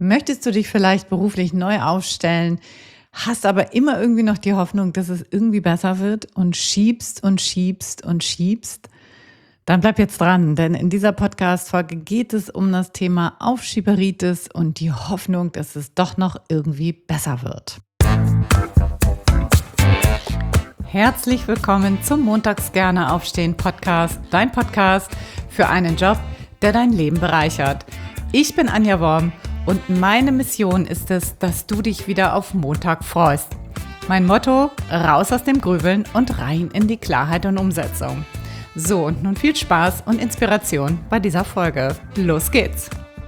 Möchtest du dich vielleicht beruflich neu aufstellen, hast aber immer irgendwie noch die Hoffnung, dass es irgendwie besser wird und schiebst und schiebst und schiebst? Dann bleib jetzt dran, denn in dieser Podcast-Folge geht es um das Thema Aufschieberitis und die Hoffnung, dass es doch noch irgendwie besser wird. Herzlich willkommen zum Montags gerne aufstehen Podcast, dein Podcast für einen Job, der dein Leben bereichert. Ich bin Anja Worm und meine Mission ist es, dass du dich wieder auf Montag freust. Mein Motto: raus aus dem Grübeln und rein in die Klarheit und Umsetzung. So, und nun viel Spaß und Inspiration bei dieser Folge. Los geht's!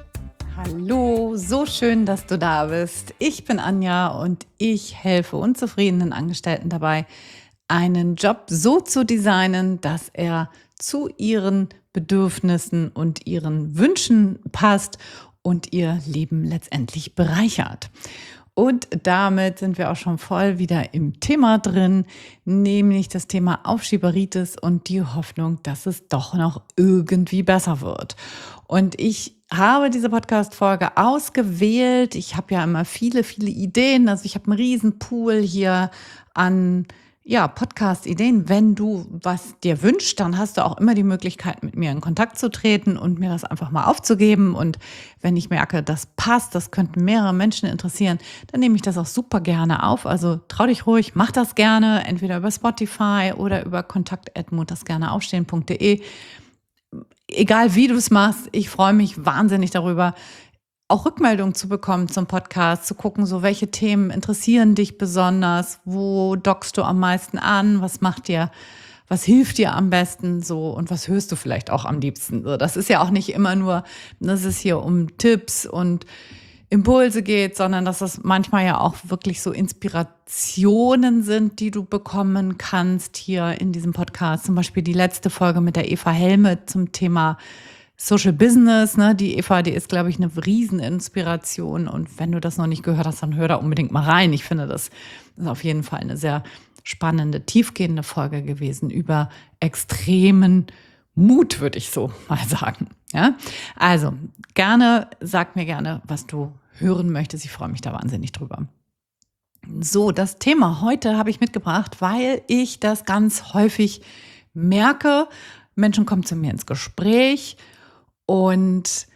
Hallo, so schön, dass du da bist. Ich bin Anja und ich helfe unzufriedenen Angestellten dabei, einen Job so zu designen, dass er zu ihren Bedürfnissen und ihren Wünschen passt und ihr Leben letztendlich bereichert. Und damit sind wir auch schon voll wieder im Thema drin, nämlich das Thema Aufschieberitis und die Hoffnung, dass es doch noch irgendwie besser wird. Und ich habe diese Podcast-Folge ausgewählt. Ich habe ja immer viele Ideen. Also ich habe einen riesen Pool hier an Podcast-Ideen. Wenn du was dir wünschst, dann hast du auch immer die Möglichkeit, mit mir in Kontakt zu treten und mir das einfach mal aufzugeben. Und wenn ich merke, das passt, das könnten mehrere Menschen interessieren, dann nehme ich das auch super gerne auf. Also trau dich ruhig, mach das gerne, entweder über Spotify oder über kontakt@montagsgerneaufstehen.de. Egal wie du es machst, ich freue mich wahnsinnig darüber, auch Rückmeldungen zu bekommen zum Podcast, zu gucken, so welche Themen interessieren dich besonders, wo dockst du am meisten an, was hilft dir am besten so und was hörst du vielleicht auch am liebsten. So, das ist ja auch nicht immer nur, dass es hier um Tipps und Impulse geht, sondern dass das manchmal ja auch wirklich so Inspirationen sind, die du bekommen kannst hier in diesem Podcast. Zum Beispiel die letzte Folge mit der Eva Helme zum Thema Social Business, ne? Die Eva, die ist, glaube ich, eine Rieseninspiration. Und wenn du das noch nicht gehört hast, dann hör da unbedingt mal rein. Ich finde, das ist auf jeden Fall eine sehr spannende, tiefgehende Folge gewesen über extremen Mut, würde ich so mal sagen. Ja? Also, sag mir gerne, was du hören möchtest. Ich freue mich da wahnsinnig drüber. So, das Thema heute habe ich mitgebracht, weil ich das ganz häufig merke. Menschen kommen zu mir ins Gespräch und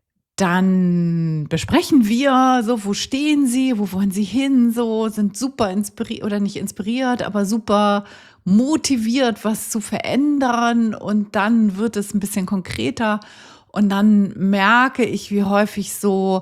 dann besprechen wir so, wo stehen sie, wo wollen sie hin, so, sind super inspiriert oder nicht inspiriert, aber super motiviert, was zu verändern, und dann wird es ein bisschen konkreter und dann merke ich, wie häufig so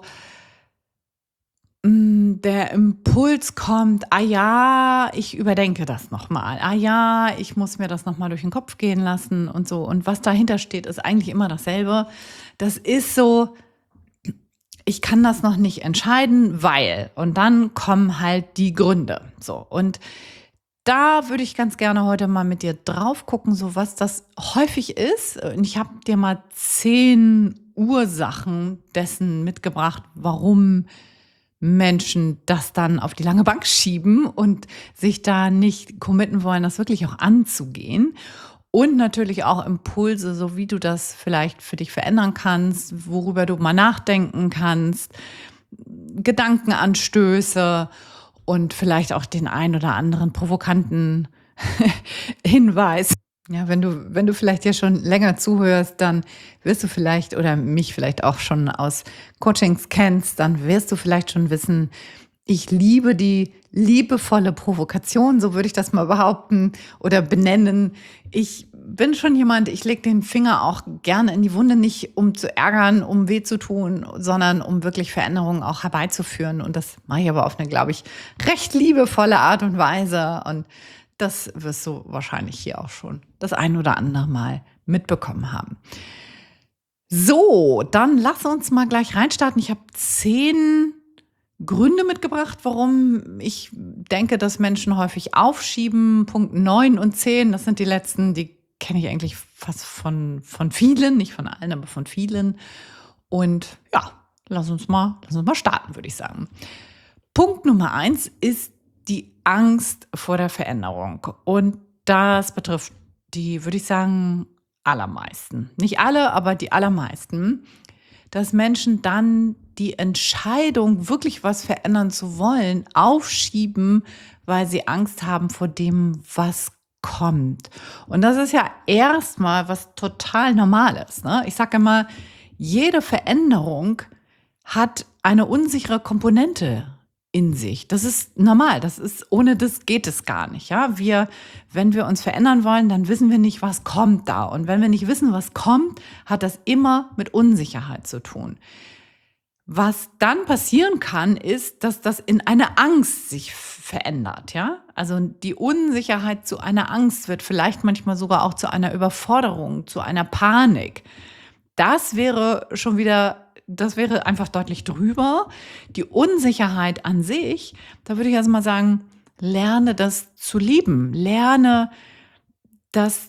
der Impuls kommt: ah ja, ich überdenke das nochmal, ah ja, ich muss mir das nochmal durch den Kopf gehen lassen und so. Und was dahinter steht, ist eigentlich immer dasselbe. Das ist so: ich kann das noch nicht entscheiden, weil. Und dann kommen halt die Gründe. So, und da würde ich ganz gerne heute mal mit dir drauf gucken, so was das häufig ist. Und ich habe dir mal 10 Ursachen dessen mitgebracht, warum Menschen das dann auf die lange Bank schieben und sich da nicht committen wollen, das wirklich auch anzugehen. Und natürlich auch Impulse, so wie du das vielleicht für dich verändern kannst, worüber du mal nachdenken kannst, Gedankenanstöße und vielleicht auch den ein oder anderen provokanten Hinweis. Ja, wenn du vielleicht ja schon länger zuhörst, dann wirst du vielleicht oder mich vielleicht auch schon aus Coachings kennst, dann wirst du vielleicht schon wissen, ich liebe die liebevolle Provokation, so würde ich das mal behaupten oder benennen. Ich bin schon jemand, ich lege den Finger auch gerne in die Wunde, nicht um zu ärgern, um weh zu tun, sondern um wirklich Veränderungen auch herbeizuführen. Und das mache ich aber auf eine, glaube ich, recht liebevolle Art und Weise. Und das wirst du wahrscheinlich hier auch schon das ein oder andere Mal mitbekommen haben. So, dann lass uns mal gleich reinstarten. Ich habe 10 Gründe mitgebracht, warum ich denke, dass Menschen häufig aufschieben. Punkt 9 und 10, das sind die letzten, die kenne ich eigentlich fast von vielen, nicht von allen, aber von vielen. Und ja, lass uns mal starten, würde ich sagen. Punkt Nummer 1 ist die Angst vor der Veränderung. Und das betrifft die, würde ich sagen, allermeisten. Nicht alle, aber die allermeisten. dass Menschen dann die Entscheidung, wirklich was verändern zu wollen, aufschieben, weil sie Angst haben vor dem, was kommt. Und das ist ja erstmal was total Normales, ne? Ich sage immer, jede Veränderung hat eine unsichere Komponente in sich. Das ist normal. Ohne das geht es gar nicht, ja? Wenn wir uns verändern wollen, dann wissen wir nicht, was kommt da. Und wenn wir nicht wissen, was kommt, hat das immer mit Unsicherheit zu tun. Was dann passieren kann, ist, dass das in eine Angst sich verändert, ja? Also die Unsicherheit zu einer Angst wird vielleicht manchmal sogar auch zu einer Überforderung, zu einer Panik. Das wäre einfach deutlich drüber. Die Unsicherheit an sich, da würde ich also mal sagen, lerne das zu lieben. Lerne das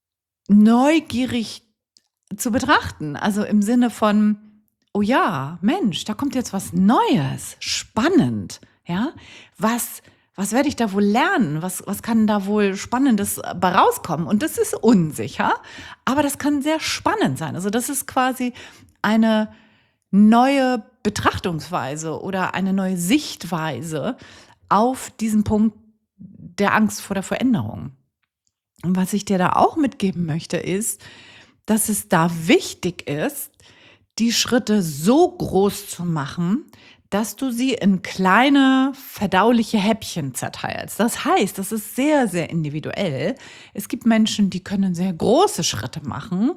neugierig zu betrachten. Also im Sinne von, oh ja, Mensch, da kommt jetzt was Neues, spannend, ja? Was werde ich da wohl lernen? Was kann da wohl Spannendes bei rauskommen? Und das ist unsicher, aber das kann sehr spannend sein. Also das ist quasi eine neue Betrachtungsweise oder eine neue Sichtweise auf diesen Punkt der Angst vor der Veränderung. Und was ich dir da auch mitgeben möchte, ist, dass es da wichtig ist, die Schritte so groß zu machen, dass du sie in kleine, verdauliche Häppchen zerteilst. Das heißt, das ist sehr, sehr individuell. Es gibt Menschen, die können sehr große Schritte machen,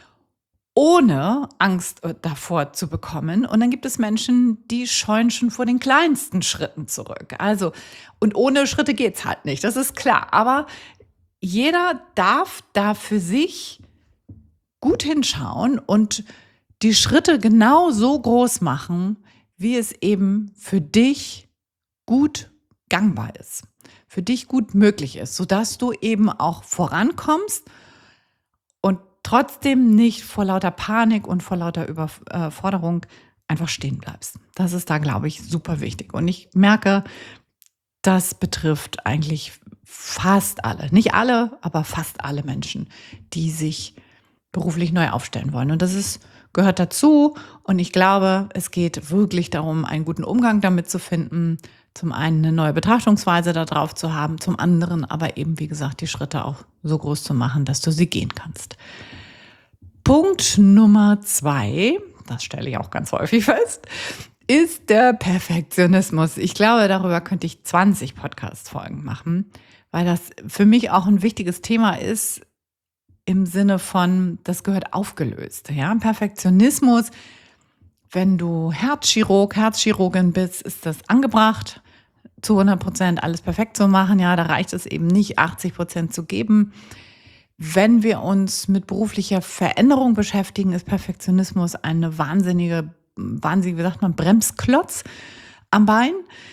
ohne Angst davor zu bekommen. Und dann gibt es Menschen, die scheuen schon vor den kleinsten Schritten zurück. Also, und ohne Schritte geht's halt nicht, das ist klar. Aber jeder darf da für sich gut hinschauen und die Schritte genau so groß machen, wie es eben für dich gut gangbar ist, für dich gut möglich ist, sodass du eben auch vorankommst und trotzdem nicht vor lauter Panik und vor lauter Überforderung einfach stehen bleibst. Das ist da, glaube ich, super wichtig. Und ich merke, das betrifft eigentlich fast alle, nicht alle, aber fast alle Menschen, die sich beruflich neu aufstellen wollen. Und gehört dazu. Und ich glaube, es geht wirklich darum, einen guten Umgang damit zu finden. Zum einen eine neue Betrachtungsweise darauf zu haben, zum anderen aber eben, wie gesagt, die Schritte auch so groß zu machen, dass du sie gehen kannst. Punkt Nummer 2, das stelle ich auch ganz häufig fest, ist der Perfektionismus. Ich glaube, darüber könnte ich 20 Podcast-Folgen machen, weil das für mich auch ein wichtiges Thema ist, im Sinne von, das gehört aufgelöst. Ja? Perfektionismus, wenn du Herzchirurgin bist, ist das angebracht, zu 100% alles perfekt zu machen. Ja, da reicht es eben nicht, 80% zu geben. Wenn wir uns mit beruflicher Veränderung beschäftigen, ist Perfektionismus eine wahnsinnige, wie sagt man, Bremsklotz am Bein,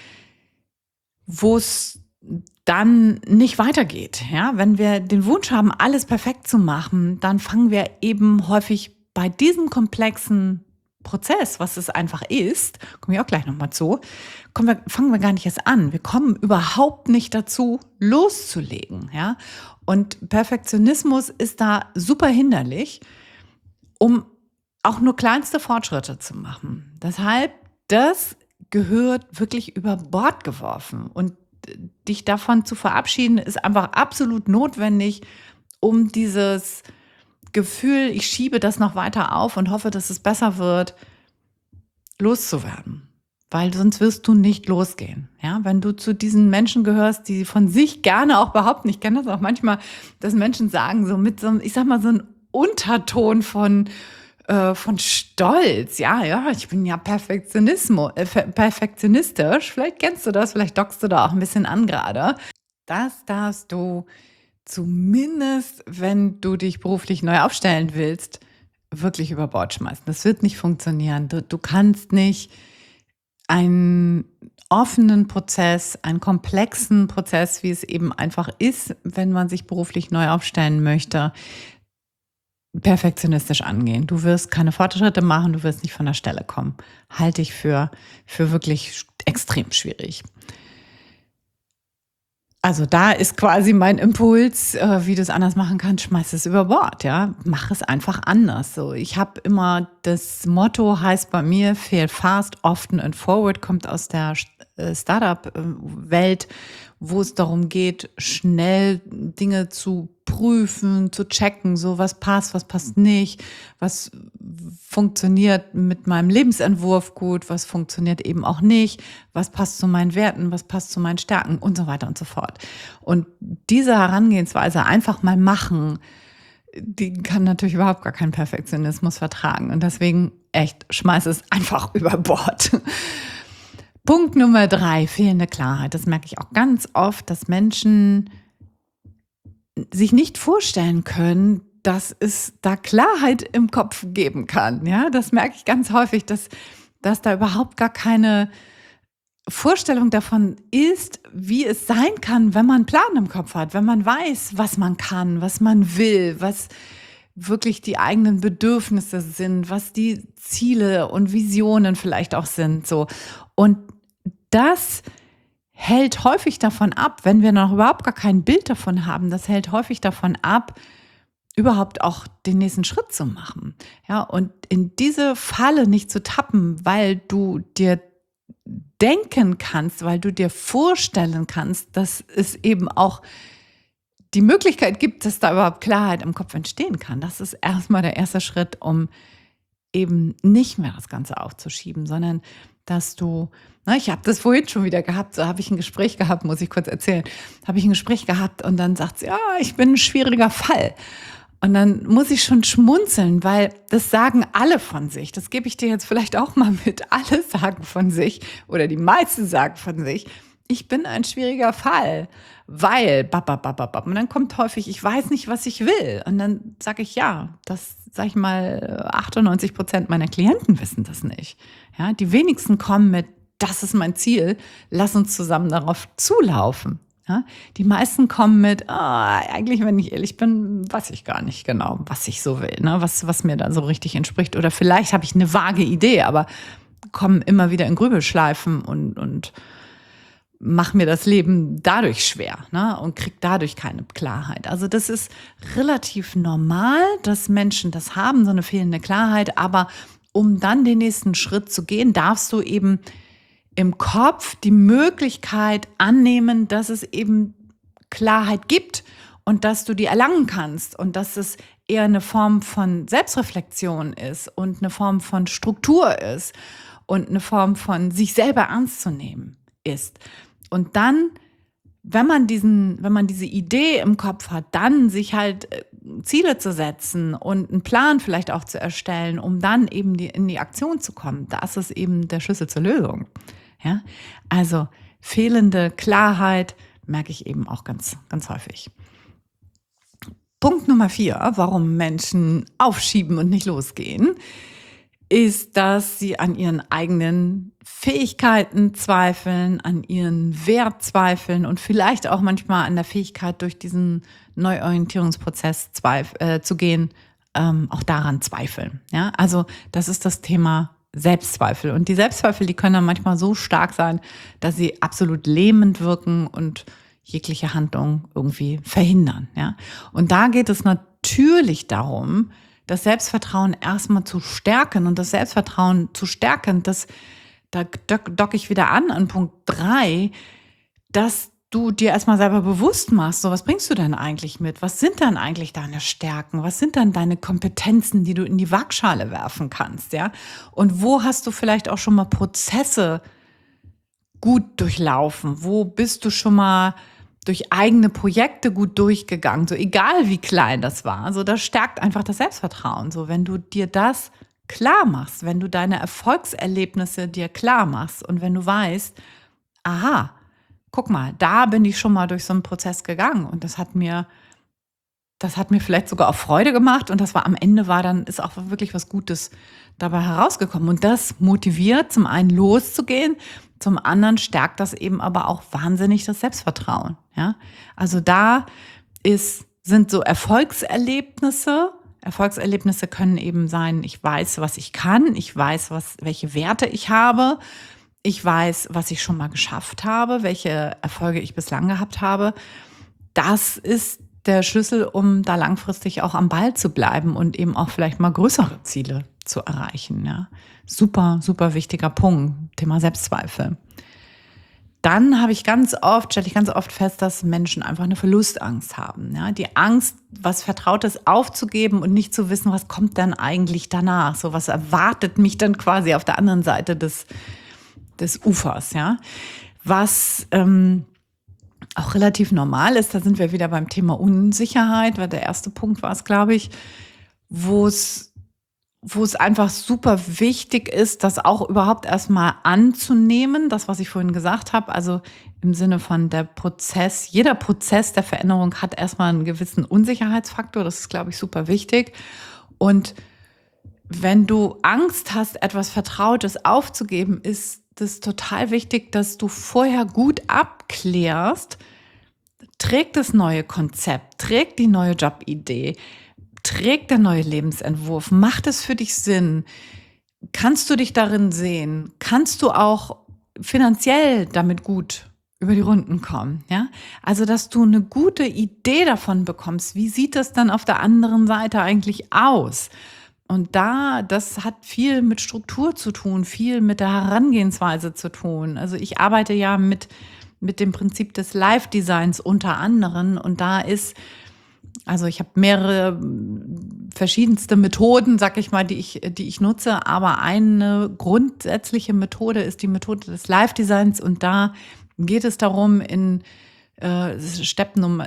wo es dann nicht weitergeht. Ja? Wenn wir den Wunsch haben, alles perfekt zu machen, dann fangen wir eben häufig bei diesem komplexen Prozess, was es einfach ist, komme ich auch gleich nochmal zu, fangen wir gar nicht erst an. Wir kommen überhaupt nicht dazu, loszulegen. Ja? Und Perfektionismus ist da super hinderlich, um auch nur kleinste Fortschritte zu machen. Deshalb, das gehört wirklich über Bord geworfen. Und dich davon zu verabschieden, ist einfach absolut notwendig, um dieses Gefühl, ich schiebe das noch weiter auf und hoffe, dass es besser wird, loszuwerden. Weil sonst wirst du nicht losgehen. Ja, wenn du zu diesen Menschen gehörst, die von sich gerne auch behaupten, ich kenne das auch manchmal, dass Menschen sagen, so mit so einem, ich sag mal, so einem Unterton von Stolz. Ja, ich bin ja perfektionistisch. Vielleicht kennst du das, vielleicht dockst du da auch ein bisschen an gerade. Das darfst du zumindest, wenn du dich beruflich neu aufstellen willst, wirklich über Bord schmeißen. Das wird nicht funktionieren. Du kannst nicht einen offenen Prozess, einen komplexen Prozess, wie es eben einfach ist, wenn man sich beruflich neu aufstellen möchte, perfektionistisch angehen. Du wirst keine Fortschritte machen, du wirst nicht von der Stelle kommen. Halte ich für wirklich extrem schwierig. Also da ist quasi mein Impuls, wie du es anders machen kannst, schmeiß es über Bord, ja. Mach es einfach anders. So, ich habe immer das Motto heißt bei mir, fail fast, often and forward, kommt aus der Startup-Welt, wo es darum geht, schnell Dinge zu prüfen, zu checken, so was passt nicht, was funktioniert mit meinem Lebensentwurf gut, was funktioniert eben auch nicht, was passt zu meinen Werten, was passt zu meinen Stärken und so weiter und so fort. Und diese Herangehensweise einfach mal machen, die kann natürlich überhaupt gar keinen Perfektionismus vertragen. Und deswegen echt, schmeiß es einfach über Bord. Punkt Nummer 3, fehlende Klarheit. Das merke ich auch ganz oft, dass Menschen sich nicht vorstellen können, dass es da Klarheit im Kopf geben kann. Ja, das merke ich ganz häufig, dass da überhaupt gar keine Vorstellung davon ist, wie es sein kann, wenn man einen Plan im Kopf hat, wenn man weiß, was man kann, was man will, was wirklich die eigenen Bedürfnisse sind, was die Ziele und Visionen vielleicht auch sind, so. Und das hält häufig davon ab, wenn wir noch überhaupt gar kein Bild davon haben, das hält häufig davon ab, überhaupt auch den nächsten Schritt zu machen. Ja, und in diese Falle nicht zu tappen, weil du dir denken kannst, weil du dir vorstellen kannst, dass es eben auch die Möglichkeit gibt, dass da überhaupt Klarheit im Kopf entstehen kann. Das ist erstmal der erste Schritt, um eben nicht mehr das Ganze aufzuschieben, sondern dass du, ich habe das vorhin schon wieder gehabt, so habe ich ein Gespräch gehabt, muss ich kurz erzählen, habe ich ein Gespräch gehabt und dann sagt sie, ja, ich bin ein schwieriger Fall. Und dann muss ich schon schmunzeln, weil das sagen alle von sich. Das gebe ich dir jetzt vielleicht auch mal mit. Alle sagen von sich oder die meisten sagen von sich, ich bin ein schwieriger Fall, weil und dann kommt häufig, ich weiß nicht, was ich will. Und dann sage ich, ja, das, sag ich mal, 98% meiner Klienten wissen das nicht. Ja, die wenigsten kommen mit, das ist mein Ziel, lass uns zusammen darauf zulaufen. Ja, die meisten kommen mit, eigentlich, wenn ich ehrlich bin, weiß ich gar nicht genau, was ich so will, ne? Was mir da so richtig entspricht. Oder vielleicht habe ich eine vage Idee, aber kommen immer wieder in Grübelschleifen und mache mir das Leben dadurch schwer, ne? Und kriege dadurch keine Klarheit. Also das ist relativ normal, dass Menschen das haben, so eine fehlende Klarheit. Aber um dann den nächsten Schritt zu gehen, darfst du eben im Kopf die Möglichkeit annehmen, dass es eben Klarheit gibt und dass du die erlangen kannst und dass es eher eine Form von Selbstreflexion ist und eine Form von Struktur ist und eine Form von sich selber ernst zu nehmen ist. Und dann, wenn man diese Idee im Kopf hat, dann sich halt Ziele zu setzen und einen Plan vielleicht auch zu erstellen, um dann eben in die Aktion zu kommen. Das ist eben der Schlüssel zur Lösung. Ja? Also fehlende Klarheit merke ich eben auch ganz, ganz häufig. Punkt Nummer 4, warum Menschen aufschieben und nicht losgehen, ist, dass sie an ihren eigenen Fähigkeiten zweifeln, an ihren Wert zweifeln und vielleicht auch manchmal an der Fähigkeit, durch diesen Neuorientierungsprozess zu gehen, auch daran zweifeln. Ja? Also das ist das Thema Selbstzweifel. Und die Selbstzweifel, die können dann manchmal so stark sein, dass sie absolut lähmend wirken und jegliche Handlung irgendwie verhindern. Ja? Und da geht es natürlich darum, das Selbstvertrauen erstmal zu stärken. Und das Selbstvertrauen zu stärken, da docke ich wieder an Punkt 3, dass du dir erstmal selber bewusst machst, so was bringst du denn eigentlich mit? Was sind dann eigentlich deine Stärken? Was sind dann deine Kompetenzen, die du in die Waagschale werfen kannst? Ja? Und wo hast du vielleicht auch schon mal Prozesse gut durchlaufen? Wo bist du schon mal durch eigene Projekte gut durchgegangen? So egal wie klein das war. So das stärkt einfach das Selbstvertrauen. So wenn du dir das klar machst, wenn du deine Erfolgserlebnisse dir klar machst und wenn du weißt, aha, guck mal, da bin ich schon mal durch so einen Prozess gegangen und das hat mir vielleicht sogar auch Freude gemacht und das war am Ende ist auch wirklich was Gutes dabei herausgekommen. Und das motiviert, zum einen loszugehen, zum anderen stärkt das eben aber auch wahnsinnig das Selbstvertrauen. Ja? Also da sind so Erfolgserlebnisse. Erfolgserlebnisse können eben sein, ich weiß, was ich kann, ich weiß, welche Werte ich habe, Ich weiß, was ich schon mal geschafft habe, welche Erfolge ich bislang gehabt habe. Das ist der Schlüssel, um da langfristig auch am Ball zu bleiben und eben auch vielleicht mal größere Ziele zu erreichen. Ja. Super, super wichtiger Punkt, Thema Selbstzweifel. Dann stelle ich ganz oft fest, dass Menschen einfach eine Verlustangst haben. Ja? Die Angst, was Vertrautes aufzugeben und nicht zu wissen, was kommt dann eigentlich danach. So, was erwartet mich dann quasi auf der anderen Seite des Ufers. Ja? Was auch relativ normal ist, da sind wir wieder beim Thema Unsicherheit, weil der erste Punkt war es, glaube ich, wo es einfach super wichtig ist, das auch überhaupt erstmal anzunehmen, das, was ich vorhin gesagt habe, also im Sinne von jeder Prozess der Veränderung hat erstmal einen gewissen Unsicherheitsfaktor, das ist, glaube ich, super wichtig. Und wenn du Angst hast, etwas Vertrautes aufzugeben, ist es total wichtig, dass du vorher gut abklärst, trägt das neue Konzept, trägt die neue Jobidee, trägt der neue Lebensentwurf, macht es für dich Sinn? Kannst du dich darin sehen? Kannst du auch finanziell damit gut über die Runden kommen? Ja? Also, dass du eine gute Idee davon bekommst, wie sieht das dann auf der anderen Seite eigentlich aus? Und das hat viel mit Struktur zu tun, viel mit der Herangehensweise zu tun. Also ich arbeite ja mit dem Prinzip des Live-Designs unter anderem und also ich habe mehrere verschiedenste Methoden, sag ich mal, die ich nutze, aber eine grundsätzliche Methode ist die Methode des Live-Designs und da geht es darum, in Step Nummer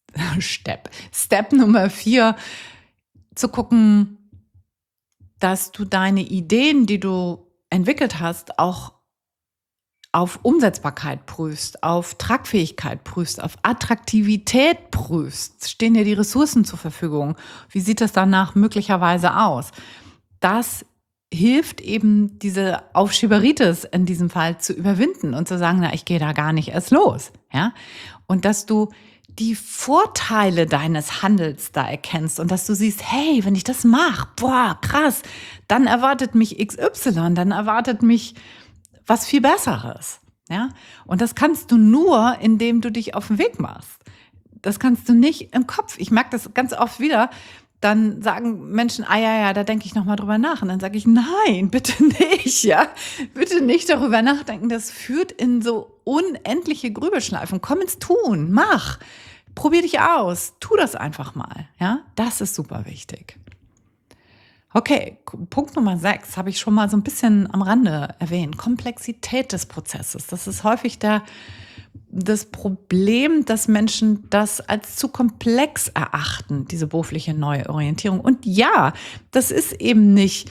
4 zu gucken, dass du deine Ideen, die du entwickelt hast, auch auf Umsetzbarkeit prüfst, auf Tragfähigkeit prüfst, auf Attraktivität prüfst. Stehen dir die Ressourcen zur Verfügung? Wie sieht das danach möglicherweise aus? Das hilft eben, diese Aufschieberitis in diesem Fall zu überwinden und zu sagen, na, ich gehe da gar nicht erst los. Ja? Und dass du die Vorteile deines Handels da erkennst und dass du siehst, hey, wenn ich das mache, boah, krass, dann erwartet mich XY, dann erwartet mich was viel Besseres. Ja? Und das kannst du nur, indem du dich auf den Weg machst. Das kannst du nicht im Kopf. Ich merke das ganz oft wieder. Dann sagen Menschen, ja, da denke ich nochmal drüber nach. Und dann sage ich, nein, bitte nicht, ja. Bitte nicht darüber nachdenken. Das führt in so unendliche Grübelschleifen. Komm ins Tun, mach. Probier dich aus. Tu das einfach mal, ja. Das ist super wichtig. Okay, Punkt Nummer 6 habe ich schon mal so ein bisschen am Rande erwähnt. Komplexität des Prozesses. Das ist häufig das Problem, dass Menschen das als zu komplex erachten, diese berufliche Neuorientierung. Und ja, das ist eben nicht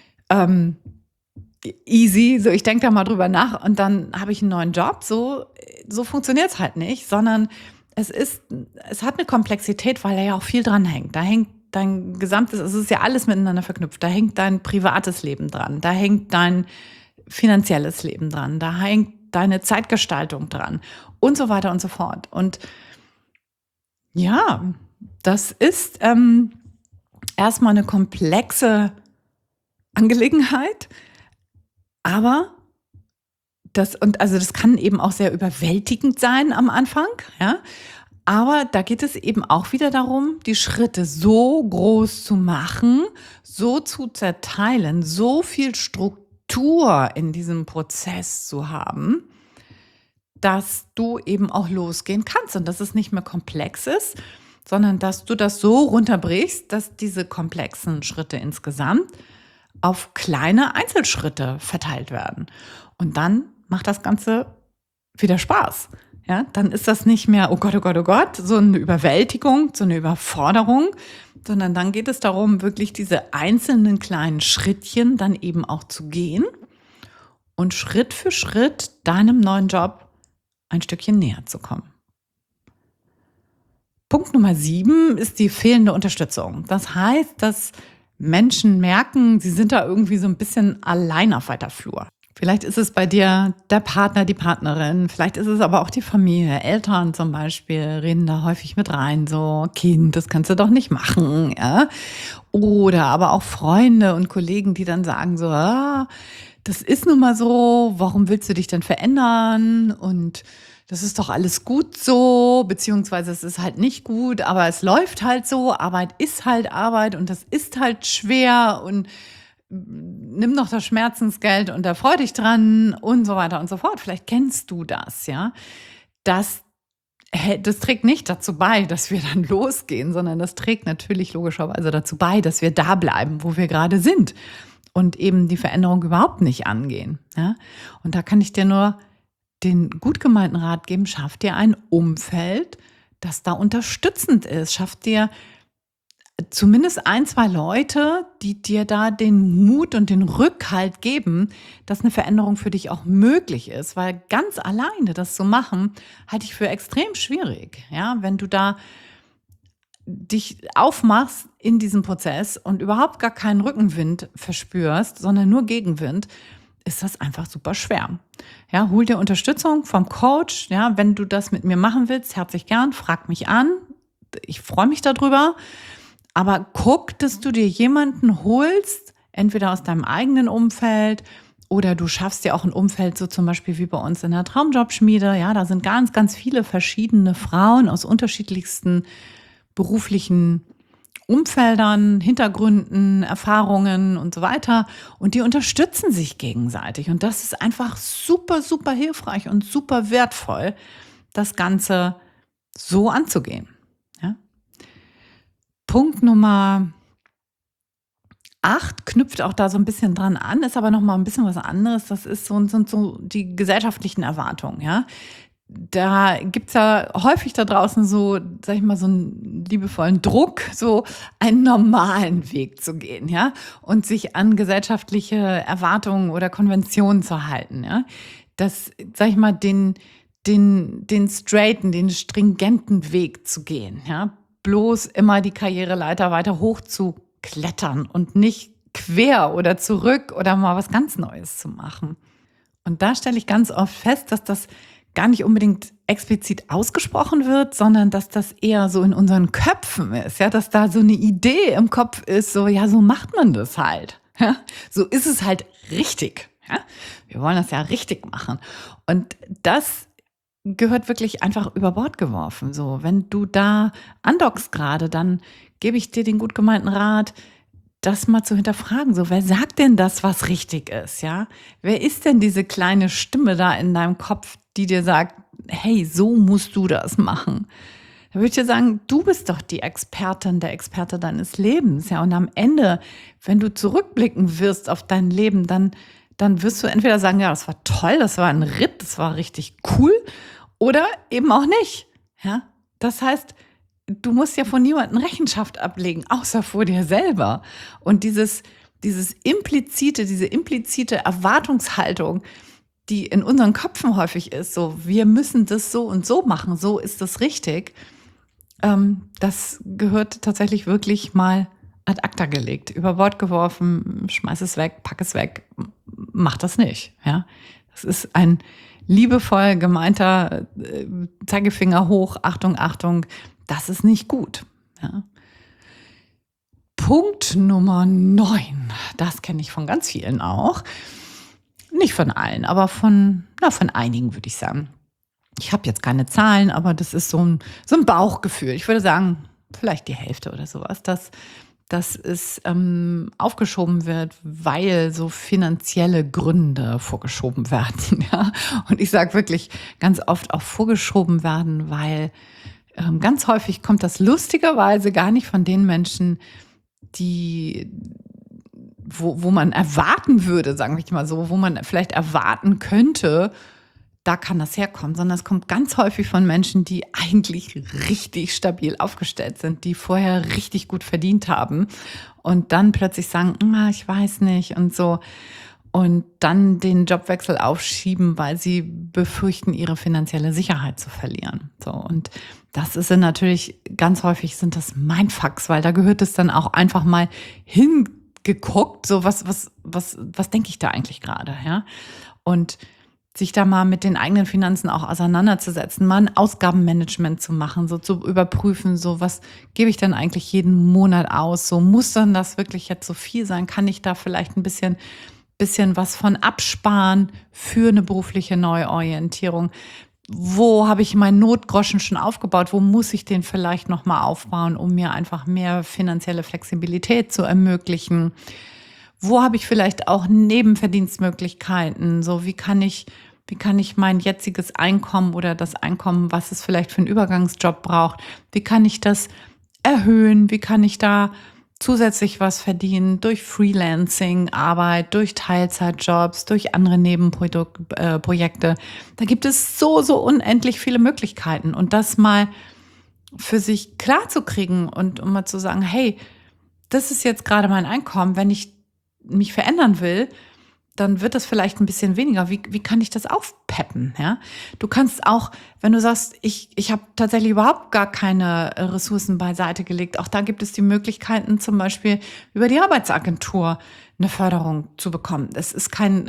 easy. So, ich denke da mal drüber nach und dann habe ich einen neuen Job. So funktioniert es halt nicht, sondern es hat eine Komplexität, weil da ja auch viel dran hängt. Da hängt es ist ja alles miteinander verknüpft. Da hängt dein privates Leben dran, da hängt dein finanzielles Leben dran, da hängt deine Zeitgestaltung dran und so weiter und so fort. Und ja, das ist erstmal eine komplexe Angelegenheit, aber das kann eben auch sehr überwältigend sein am Anfang, ja. Aber da geht es eben auch wieder darum, die Schritte so groß zu machen, so zu zerteilen, so viel Struktur in diesem Prozess zu haben, dass du eben auch losgehen kannst und dass es nicht mehr komplex ist, sondern dass du das so runterbrichst, dass diese komplexen Schritte insgesamt auf kleine Einzelschritte verteilt werden. Und dann macht das Ganze wieder Spaß. Ja, dann ist das nicht mehr, oh Gott, oh Gott, oh Gott, so eine Überwältigung, so eine Überforderung, sondern dann geht es darum, wirklich diese einzelnen kleinen Schrittchen dann eben auch zu gehen und Schritt für Schritt deinem neuen Job ein Stückchen näher zu kommen. Punkt Nummer 7 ist die fehlende Unterstützung. Das heißt, dass Menschen merken, sie sind da irgendwie so ein bisschen allein auf weiter Flur. Vielleicht ist es bei dir der Partner, die Partnerin, vielleicht ist es aber auch die Familie. Eltern zum Beispiel reden da häufig mit rein, so, Kind, das kannst du doch nicht machen, ja. Oder aber auch Freunde und Kollegen, die dann sagen so, das ist nun mal so, warum willst du dich denn verändern? Und das ist doch alles gut so, beziehungsweise es ist halt nicht gut, aber es läuft halt so. Arbeit ist halt Arbeit und das ist halt schwer und nimm doch das Schmerzensgeld und da freu dich dran und so weiter und so fort. Vielleicht kennst du das, ja. Das, das trägt nicht dazu bei, dass wir dann losgehen, sondern das trägt natürlich logischerweise dazu bei, dass wir da bleiben, wo wir gerade sind und eben die Veränderung überhaupt nicht angehen. Ja? Und da kann ich dir nur den gut gemeinten Rat geben, schaff dir ein Umfeld, das da unterstützend ist. Schaff dir zumindest ein, zwei Leute, die dir da den Mut und den Rückhalt geben, dass eine Veränderung für dich auch möglich ist. Weil ganz alleine das zu machen, halte ich für extrem schwierig. Ja, wenn du da dich aufmachst in diesem Prozess und überhaupt gar keinen Rückenwind verspürst, sondern nur Gegenwind, ist das einfach super schwer. Ja, hol dir Unterstützung vom Coach. Ja, wenn du das mit mir machen willst, herzlich gern, frag mich an. Ich freue mich darüber. Aber guck, dass du dir jemanden holst, entweder aus deinem eigenen Umfeld oder du schaffst dir auch ein Umfeld, so zum Beispiel wie bei uns in der Traumjobschmiede. Ja, da sind ganz, ganz viele verschiedene Frauen aus unterschiedlichsten beruflichen Umfeldern, Hintergründen, Erfahrungen und so weiter. Und die unterstützen sich gegenseitig. Und das ist einfach super, super hilfreich und super wertvoll, das Ganze so anzugehen. Ja? Punkt Nummer 8 knüpft auch da so ein bisschen dran an, ist aber noch mal ein bisschen was anderes. Das sind so die gesellschaftlichen Erwartungen, ja. Da gibt's ja häufig da draußen so, sag ich mal, so einen liebevollen Druck, so einen normalen Weg zu gehen, ja, und sich an gesellschaftliche Erwartungen oder Konventionen zu halten, ja. Das, sag ich mal, den straighten, den stringenten Weg zu gehen, ja. Bloß immer die Karriereleiter weiter hoch zu klettern und nicht quer oder zurück oder mal was ganz Neues zu machen. Und da stelle ich ganz oft fest, dass das gar nicht unbedingt explizit ausgesprochen wird, sondern dass das eher so in unseren Köpfen ist, ja, dass da so eine Idee im Kopf ist, so, ja, so macht man das halt. Ja? So ist es halt richtig. Ja? Wir wollen das ja richtig machen. Und das gehört wirklich einfach über Bord geworfen. So, wenn du da andockst gerade, dann gebe ich dir den gut gemeinten Rat, das mal zu hinterfragen. So, wer sagt denn das, was richtig ist, ja? Wer ist denn diese kleine Stimme da in deinem Kopf, die dir sagt, hey, so musst du das machen? Da würde ich dir sagen, du bist doch die Expertin, der Experte deines Lebens, ja? Und am Ende, wenn du zurückblicken wirst auf dein Leben, dann wirst du entweder sagen, ja, das war toll, das war ein Ritt, das war richtig cool, oder eben auch nicht, ja? Das heißt, du musst ja von niemandem Rechenschaft ablegen, außer vor dir selber. Und diese implizite Erwartungshaltung, die in unseren Köpfen häufig ist, so, wir müssen das so und so machen, so ist das richtig, das gehört tatsächlich wirklich mal ad acta gelegt, über Bord geworfen, schmeiß es weg, pack es weg, mach das nicht. Ja? Das ist ein liebevoll gemeinter Zeigefinger hoch, Achtung, Achtung, das ist nicht gut. Ja. Punkt Nummer 9, das kenne ich von ganz vielen auch. Nicht von allen, aber von einigen würde ich sagen. Ich habe jetzt keine Zahlen, aber das ist so ein Bauchgefühl. Ich würde sagen, vielleicht die Hälfte oder sowas, dass es aufgeschoben wird, weil so finanzielle Gründe vorgeschoben werden. Ja? Und ich sage wirklich ganz oft auch vorgeschoben werden, weil ganz häufig kommt das lustigerweise gar nicht von den Menschen, wo man erwarten würde, sagen wir mal so, wo man vielleicht erwarten könnte, da kann das herkommen, sondern es kommt ganz häufig von Menschen, die eigentlich richtig stabil aufgestellt sind, die vorher richtig gut verdient haben und dann plötzlich sagen, ich weiß nicht und so. Und dann den Jobwechsel aufschieben, weil sie befürchten, ihre finanzielle Sicherheit zu verlieren. So, und das sind natürlich ganz häufig sind das Mindfucks, weil da gehört es dann auch einfach mal hingeguckt, so was denke ich da eigentlich gerade, ja? Und sich da mal mit den eigenen Finanzen auch auseinanderzusetzen, mal ein Ausgabenmanagement zu machen, so zu überprüfen, so was gebe ich denn eigentlich jeden Monat aus, so muss dann das wirklich jetzt so viel sein, kann ich da vielleicht ein bisschen bisschen was von absparen für eine berufliche Neuorientierung? Wo habe ich meinen Notgroschen schon aufgebaut? Wo muss ich den vielleicht noch mal aufbauen, um mir einfach mehr finanzielle Flexibilität zu ermöglichen? Wo habe ich vielleicht auch Nebenverdienstmöglichkeiten? So, wie kann ich mein jetziges Einkommen oder das Einkommen, was es vielleicht für einen Übergangsjob braucht, wie kann ich das erhöhen? Wie kann ich da zusätzlich was verdienen durch Freelancing, Arbeit, durch Teilzeitjobs, durch andere Nebenprojekte? Da gibt es so unendlich viele Möglichkeiten. Und das mal für sich klar zu kriegen und um mal zu sagen, hey, das ist jetzt gerade mein Einkommen. Wenn ich mich verändern will, dann wird das vielleicht ein bisschen weniger. Wie kann ich das aufpeppen? Ja? Du kannst auch, wenn du sagst, ich habe tatsächlich überhaupt gar keine Ressourcen beiseite gelegt, auch da gibt es die Möglichkeiten, zum Beispiel über die Arbeitsagentur eine Förderung zu bekommen. Es ist kein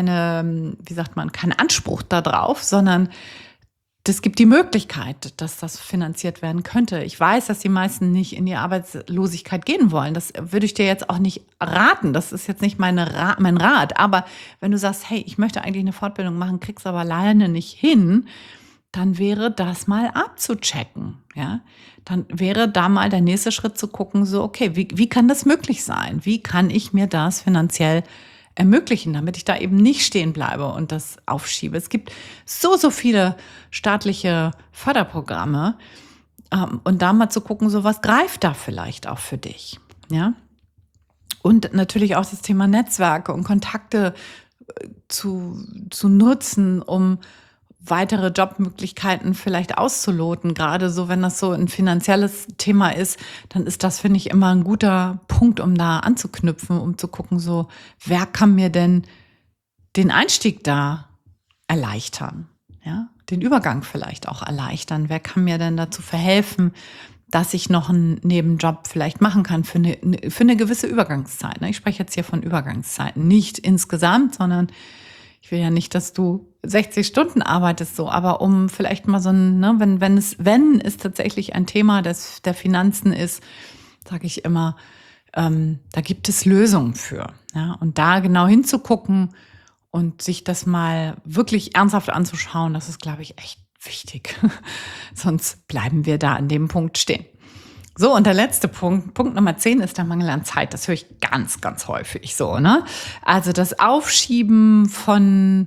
Anspruch darauf, sondern das gibt die Möglichkeit, dass das finanziert werden könnte. Ich weiß, dass die meisten nicht in die Arbeitslosigkeit gehen wollen. Das würde ich dir jetzt auch nicht raten. Das ist jetzt nicht mein Rat. Aber wenn du sagst, hey, ich möchte eigentlich eine Fortbildung machen, krieg's aber alleine nicht hin, dann wäre das mal abzuchecken. Ja? Dann wäre da mal der nächste Schritt zu gucken, so, okay, wie kann das möglich sein? Wie kann ich mir das finanziell ermöglichen, damit ich da eben nicht stehen bleibe und das aufschiebe. Es gibt so viele staatliche Förderprogramme, und da mal zu gucken, so was greift da vielleicht auch für dich. Ja? Und natürlich auch das Thema Netzwerke und Kontakte zu nutzen, um weitere Jobmöglichkeiten vielleicht auszuloten. Gerade so, wenn das so ein finanzielles Thema ist, dann ist das, finde ich, immer ein guter Punkt, um da anzuknüpfen, um zu gucken, so, wer kann mir denn den Einstieg da erleichtern? Ja, den Übergang vielleicht auch erleichtern. Wer kann mir denn dazu verhelfen, dass ich noch einen Nebenjob vielleicht machen kann für eine gewisse Übergangszeit? Ich spreche jetzt hier von Übergangszeiten, nicht insgesamt, sondern ich will ja nicht, dass du 60 Stunden arbeitest, so, aber um vielleicht mal so ein, wenn es tatsächlich ein Thema der Finanzen ist, sage ich immer, da gibt es Lösungen für. Ja? Und da genau hinzugucken und sich das mal wirklich ernsthaft anzuschauen, das ist, glaube ich, echt wichtig. Sonst bleiben wir da an dem Punkt stehen. So, und der letzte Punkt Nummer 10 ist der Mangel an Zeit. Das höre ich ganz, ganz häufig so, ne? Also das Aufschieben von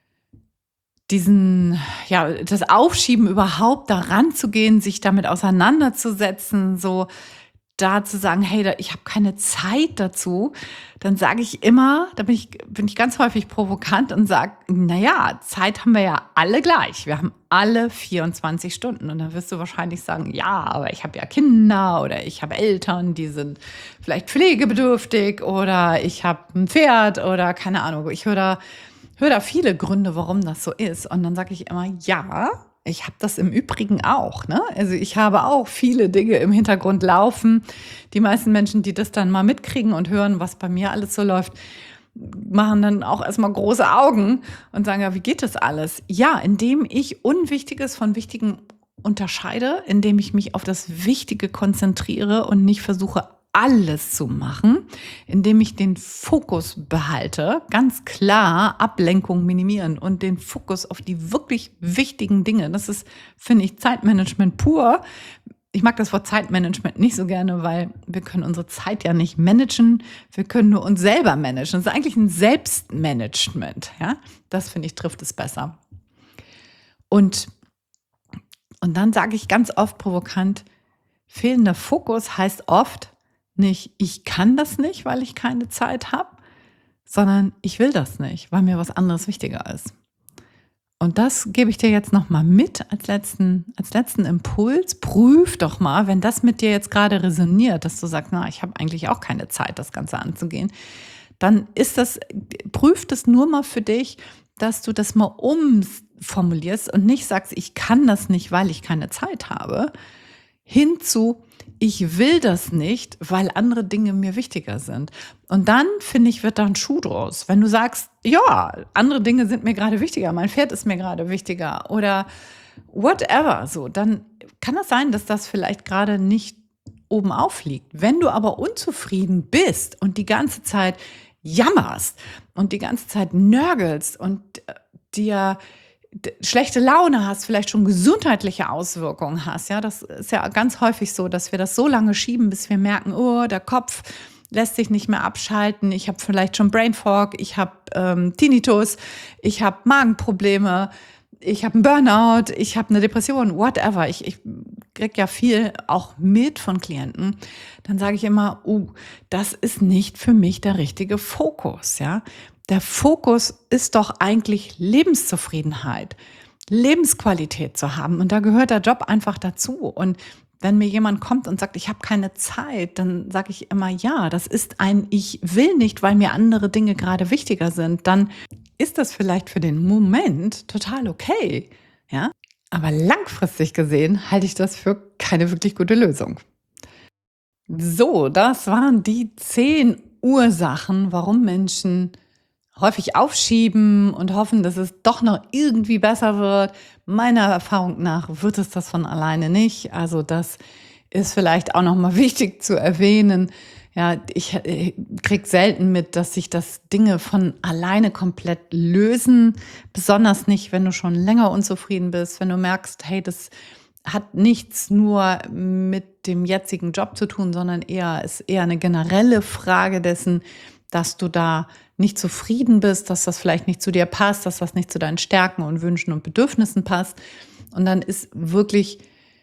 das Aufschieben überhaupt daran zu gehen, sich damit auseinanderzusetzen, so da zu sagen, hey, ich habe keine Zeit dazu, dann sage ich immer, da bin ich ganz häufig provokant und sage, naja, Zeit haben wir ja alle gleich. Wir haben alle 24 Stunden. Und dann wirst du wahrscheinlich sagen, ja, aber ich habe ja Kinder oder ich habe Eltern, die sind vielleicht pflegebedürftig oder ich habe ein Pferd oder keine Ahnung. Ich höre da viele Gründe, warum das so ist. Und dann sage ich immer, ja, ich habe das im Übrigen auch. Ne? Also ich habe auch viele Dinge im Hintergrund laufen. Die meisten Menschen, die das dann mal mitkriegen und hören, was bei mir alles so läuft, machen dann auch erstmal große Augen und sagen, ja, wie geht das alles? Ja, indem ich Unwichtiges von Wichtigem unterscheide, indem ich mich auf das Wichtige konzentriere und nicht versuche, alles zu machen, indem ich den Fokus behalte, ganz klar Ablenkung minimieren und den Fokus auf die wirklich wichtigen Dinge. Das ist, finde ich, Zeitmanagement pur. Ich mag das Wort Zeitmanagement nicht so gerne, weil wir können unsere Zeit ja nicht managen. Wir können nur uns selber managen. Das ist eigentlich ein Selbstmanagement. Ja? Das, finde ich, trifft es besser. Und dann sage ich ganz oft provokant, fehlender Fokus heißt oft, nicht, ich kann das nicht, weil ich keine Zeit habe, sondern ich will das nicht, weil mir was anderes wichtiger ist. Und das gebe ich dir jetzt nochmal mit als letzten Impuls. Prüf doch mal, wenn das mit dir jetzt gerade resoniert, dass du sagst, na, ich habe eigentlich auch keine Zeit, das Ganze anzugehen, dann prüf das nur mal für dich, dass du das mal umformulierst und nicht sagst, ich kann das nicht, weil ich keine Zeit habe, hinzu, ich will das nicht, weil andere Dinge mir wichtiger sind. Und dann, finde ich, wird da ein Schuh draus. Wenn du sagst, ja, andere Dinge sind mir gerade wichtiger, mein Pferd ist mir gerade wichtiger oder whatever, so, dann kann es sein, dass das vielleicht gerade nicht oben aufliegt. Wenn du aber unzufrieden bist und die ganze Zeit jammerst und die ganze Zeit nörgelst und dir schlechte Laune hast, vielleicht schon gesundheitliche Auswirkungen hast. Ja, das ist ja ganz häufig so, dass wir das so lange schieben, bis wir merken, oh, der Kopf lässt sich nicht mehr abschalten. Ich habe vielleicht schon Brain Fog, ich habe Tinnitus, ich habe Magenprobleme, ich habe einen Burnout, ich habe eine Depression, whatever. Ich kriege ja viel auch mit von Klienten. Dann sage ich immer, das ist nicht für mich der richtige Fokus. Ja, der Fokus ist doch eigentlich Lebenszufriedenheit, Lebensqualität zu haben. Und da gehört der Job einfach dazu. Und wenn mir jemand kommt und sagt, ich habe keine Zeit, dann sage ich immer, ja, das ist ein Ich will nicht, weil mir andere Dinge gerade wichtiger sind. Dann ist das vielleicht für den Moment total okay. Ja? Aber langfristig gesehen halte ich das für keine wirklich gute Lösung. So, das waren die 10 Ursachen, warum Menschen häufig aufschieben und hoffen, dass es doch noch irgendwie besser wird. Meiner Erfahrung nach wird es das von alleine nicht. Also das ist vielleicht auch nochmal wichtig zu erwähnen. Ja, ich kriege selten mit, dass sich das Dinge von alleine komplett lösen. Besonders nicht, wenn du schon länger unzufrieden bist, wenn du merkst, hey, das hat nichts nur mit dem jetzigen Job zu tun, sondern ist eher eine generelle Frage dessen, dass du da nicht zufrieden bist, dass das vielleicht nicht zu dir passt, dass das nicht zu deinen Stärken und Wünschen und Bedürfnissen passt. Und dann ist wirklich,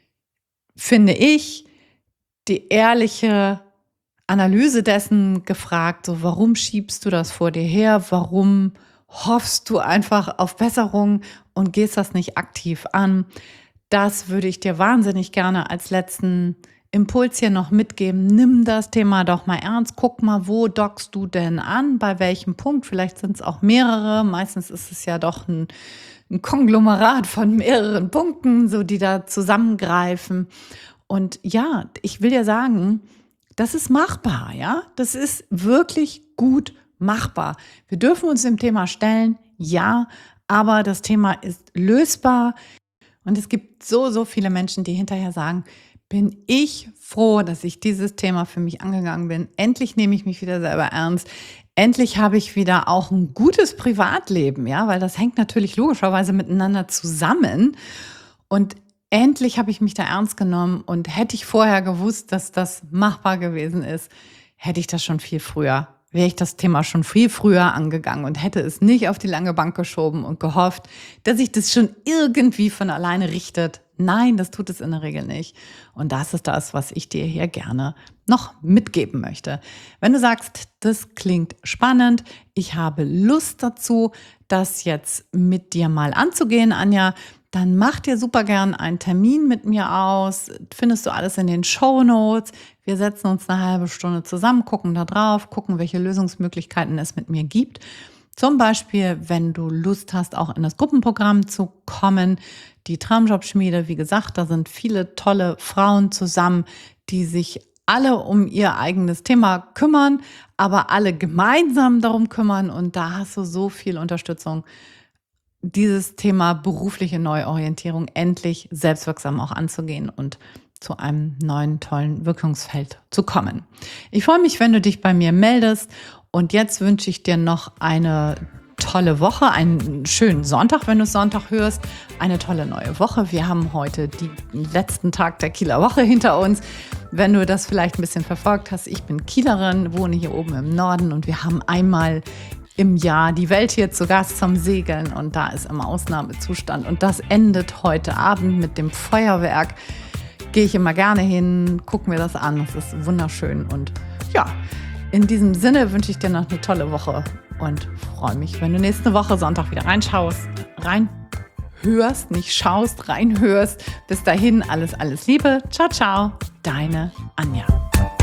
finde ich, die ehrliche Analyse dessen gefragt, so warum schiebst du das vor dir her, warum hoffst du einfach auf Besserung und gehst das nicht aktiv an. Das würde ich dir wahnsinnig gerne als letzten Impuls hier noch mitgeben. Nimm das Thema doch mal ernst. Guck mal, wo dockst du denn an? Bei welchem Punkt? Vielleicht sind es auch mehrere. Meistens ist es ja doch ein Konglomerat von mehreren Punkten, so die da zusammengreifen. Und ja, ich will dir sagen, das ist machbar, ja? Das ist wirklich gut machbar. Wir dürfen uns dem Thema stellen, ja, aber das Thema ist lösbar. Und es gibt so viele Menschen, die hinterher sagen, bin ich froh, dass ich dieses Thema für mich angegangen bin. Endlich nehme ich mich wieder selber ernst. Endlich habe ich wieder auch ein gutes Privatleben, ja, weil das hängt natürlich logischerweise miteinander zusammen. Und endlich habe ich mich da ernst genommen und hätte ich vorher gewusst, dass das machbar gewesen ist, hätte ich das schon viel früher, wäre ich das Thema schon viel früher angegangen und hätte es nicht auf die lange Bank geschoben und gehofft, dass sich das schon irgendwie von alleine richtet. Nein, das tut es in der Regel nicht. Und das ist das, was ich dir hier gerne noch mitgeben möchte. Wenn du sagst, das klingt spannend, ich habe Lust dazu, das jetzt mit dir mal anzugehen, Anja, dann mach dir super gern einen Termin mit mir aus. Findest du alles in den Shownotes. Wir setzen uns eine halbe Stunde zusammen, gucken da drauf, gucken, welche Lösungsmöglichkeiten es mit mir gibt. Zum Beispiel, wenn du Lust hast, auch in das Gruppenprogramm zu kommen. Die Traumjobschmiede, wie gesagt, da sind viele tolle Frauen zusammen, die sich alle um ihr eigenes Thema kümmern, aber alle gemeinsam darum kümmern. Und da hast du so viel Unterstützung, dieses Thema berufliche Neuorientierung endlich selbstwirksam auch anzugehen und zu einem neuen, tollen Wirkungsfeld zu kommen. Ich freue mich, wenn du dich bei mir meldest. Und jetzt wünsche ich dir noch eine tolle Woche, einen schönen Sonntag, wenn du es Sonntag hörst, eine tolle neue Woche. Wir haben heute den letzten Tag der Kieler Woche hinter uns. Wenn du das vielleicht ein bisschen verfolgt hast, ich bin Kielerin, wohne hier oben im Norden und wir haben einmal im Jahr die Welt hier zu Gast zum Segeln und da ist immer Ausnahmezustand und das endet heute Abend mit dem Feuerwerk. Gehe ich immer gerne hin, gucke mir das an, das ist wunderschön und ja, in diesem Sinne wünsche ich dir noch eine tolle Woche und freue mich, wenn du nächste Woche Sonntag wieder reinhörst, nicht schaust, reinhörst. Bis dahin, alles Liebe. Ciao, ciao, deine Anja.